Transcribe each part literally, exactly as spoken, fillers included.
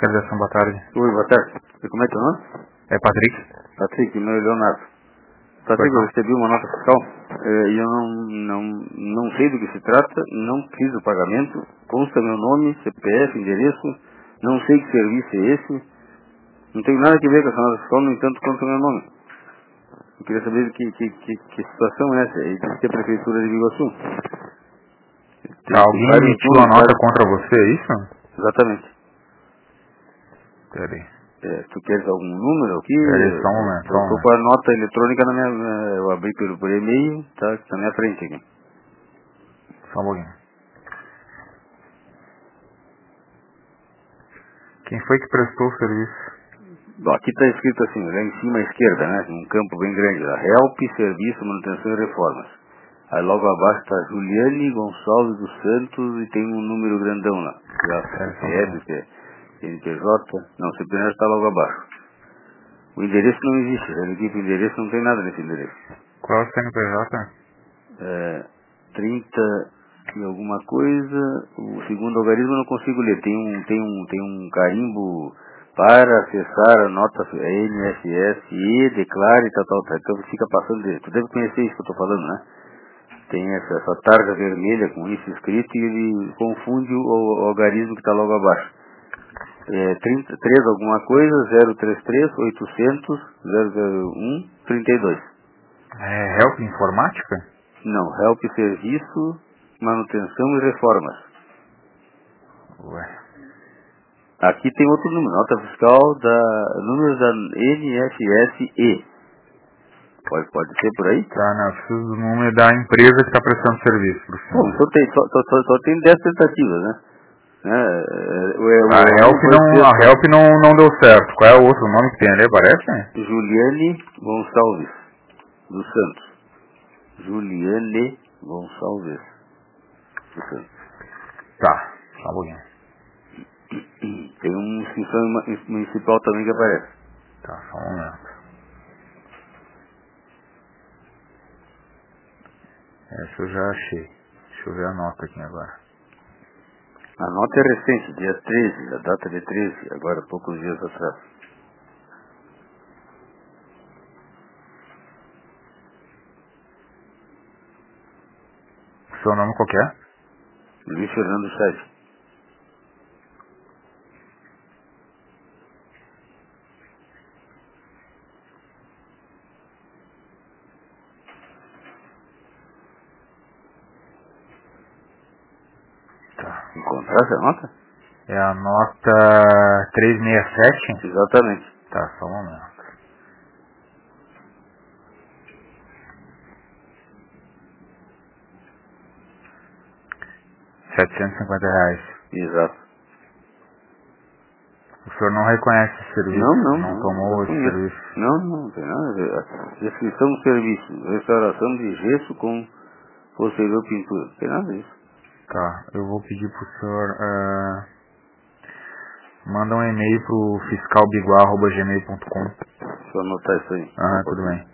Fiscalização, boa tarde. Oi, boa tarde. E como é teu nome? É Patrick? Patrick, meu Leonardo. Patrick, eu recebi uma nota fiscal eh, e eu não, não, não sei do que se trata, não fiz o pagamento, consta meu nome, C P F, endereço, não sei que serviço é esse, não tenho nada a ver com essa nota fiscal, no entanto, consta meu nome. Eu queria saber que, que, que, que situação é essa, e diz que é a Prefeitura de Biguaçu. Tem, Alguém tem vários emitiu a números, nota vários... contra você, é isso? Exatamente. Peraí. É, tu queres algum número aqui? Peraí, só um momento, só Eu um estou momento. com a nota eletrônica na minha... Eu abri pelo, por e-mail, tá, tá na minha frente aqui. Só um pouquinho. Quem foi que prestou o serviço? Bom, aqui está escrito assim, lá em cima à esquerda, né? Um campo bem grande lá. Help, Serviço, Manutenção e Reformas. Aí logo abaixo está Juliane Gonçalves dos Santos e tem um número grandão lá. Já Peraí, só um C P F, pouquinho. que é C N P J. Não, o C P F está logo abaixo. O endereço não existe. Eu liguei para o endereço, não tem nada nesse endereço. Qual é o C N P J? É, trinta e alguma coisa. O segundo algarismo eu não consigo ler. Tem um, tem um, tem um carimbo para acessar a nota N S S e declare tal, tal, tal. Então fica passando dele. Tu deve conhecer isso que eu estou falando, né? Tem essa, essa tarja vermelha com isso escrito e ele confunde o, o algarismo que está logo abaixo. É trinta, três alguma coisa, zero três três, oitocentos, zero zero um, trinta e dois. É Help Informática? Não, Help Serviço, Manutenção e Reformas. Ué. Aqui tem outro número, nota fiscal da número da N S S E. Pode, pode ser por aí? Tá, não, eu preciso do número da empresa que está prestando serviço pro Bom, senhor. só tem, só, só, só, só tem dez tentativas, né? É, é, o, o, A o, Help foi não, a feito Help não, não deu certo. Qual é o outro nome que tem ali, parece? Juliane Gonçalves dos Santos. Juliane Gonçalves dos Santos. Tá, só um pouquinho. Tem uma inscrição municipal também que aparece. Tá, só um momento. Essa eu já achei. Deixa eu ver a nota aqui agora. A nota é recente, dia treze, a data de treze, agora poucos dias atrás. Seu nome qual que é? Luiz Fernando Sete. Tá. Encontrasse a nota? É a nota trezentos e sessenta e sete? Exatamente. Tá, só um momento. setecentos e cinquenta reais. Exato. O senhor não reconhece esse serviço? Não, não, Não não, tomou não esse conheço. serviço? Não, não, não tem nada a ver. Descrição do serviço, restauração de gesso com posterior pintura. Não tem nada disso. Tá, eu vou pedir pro senhor... Uh, manda um e-mail pro fiscalbiguá arroba gmail ponto com. Deixa eu anotar isso aí. Só Ah, um tudo pouquinho. bem.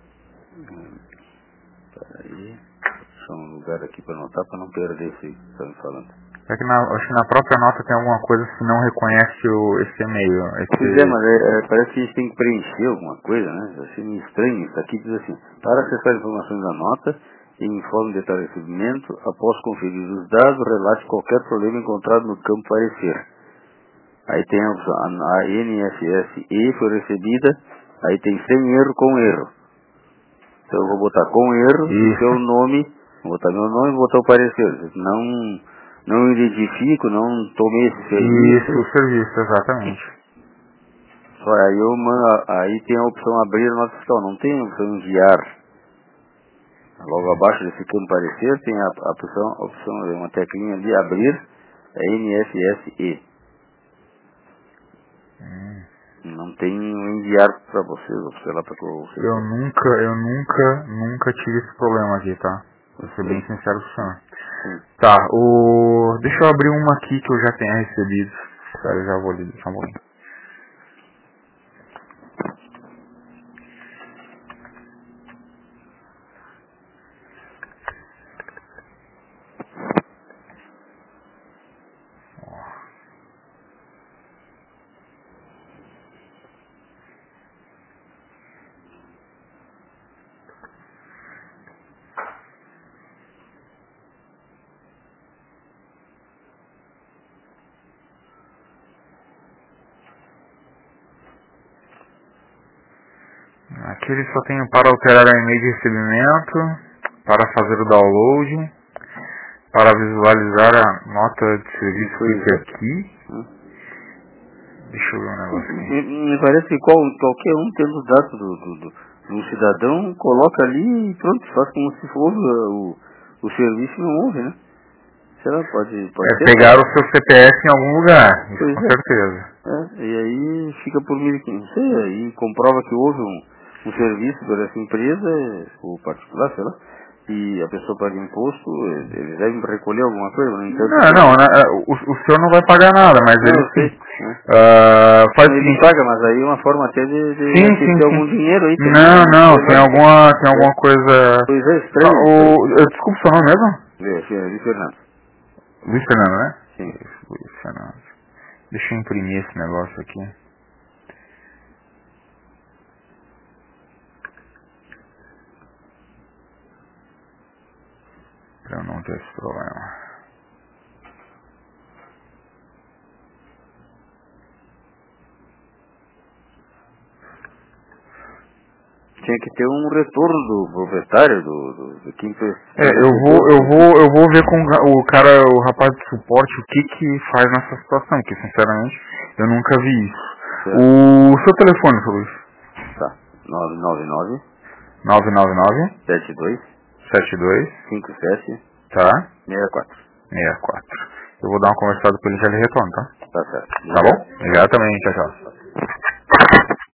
Peraí. Deixa um lugar aqui para anotar para não perder isso aí que você tá me falando. É que na, acho que na própria nota tem alguma coisa que não reconhece o, esse e-mail. Pois é, Esse... mas é, é, parece que a gente tem que preencher alguma coisa, né? Eu achei meio estranho isso. Aqui diz assim, para acessar informações da nota e informe detalhe de recebimento, após conferir os dados, relate qualquer problema encontrado no campo parecer. Aí tem a opção, a, a N S S E foi recebida, aí tem sem erro com erro. Então eu vou botar com erro, e Isso. seu nome, vou botar meu nome e vou botar o parecer. Não, não identifico, não tomei esse serviço. Isso, o serviço, exatamente. Só aí eu mando, aí tem a opção abrir a nota fiscal, não tem a opção enviar. Logo abaixo desse campo parecer tem a, a opção, a opção, é uma teclinha ali, abrir, é N S S E. Hum. Não tem um enviar para vocês, ou sei lá para vocês. Eu nunca, eu nunca, nunca tive esse problema aqui, tá? Vou ser bem sincero com o senhor. Sim. Tá, o... deixa eu abrir uma aqui que eu já tenha recebido. Espera, eu já vou ali, deixa um pouquinho. Aqui ele só tem para alterar o e-mail de recebimento, para fazer o download, para visualizar a nota de serviço que aqui. Hum. Deixa eu ver um negócio aqui. Me, me parece que qual, qualquer um tendo dados do, do, do, do cidadão, coloca ali e pronto, faz como se for o, o serviço e não houve, né? Será? Pode, pode é pegar o seu C P F em algum lugar, isso pois com é. certeza. É, e aí fica por mil e quinhentos, não sei, aí comprova que houve um, um serviço por essa empresa, ou particular, sei lá, e a pessoa paga imposto, eles devem recolher alguma coisa, não entendo. Não, não, não o, o senhor não vai pagar nada, mas não, ele sei, sim. Né? Uh, faz ele seguinte. paga, mas aí é uma forma até de, de sim, assistir sim, sim. algum dinheiro aí. Tem não, um, não, tem, tem alguma, tem alguma coisa... Pois é, estranho. Ah, o, eu, desculpa o seu nome mesmo? É, Luiz Fernando. Luiz Fernando, né? Sim. Isso, Luiz Fernando. Deixa eu imprimir esse negócio aqui. Pra eu não ter esse problema. Tinha que ter um retorno do proprietário, do, do, do quem fez. É, eu vou, eu vou, eu vou ver com o cara, o rapaz de suporte, o que que faz nessa situação, porque sinceramente eu nunca vi isso. Certo. O seu telefone, seu Luiz? Tá. nove nove nove nove nove nove sete dois sete dois cinco sete tá? seis quatro. sessenta e quatro. Eu vou dar uma conversada com ele e já lhe retorno, tá? Tá certo. Tá bom? Obrigado também, tchau, tchau.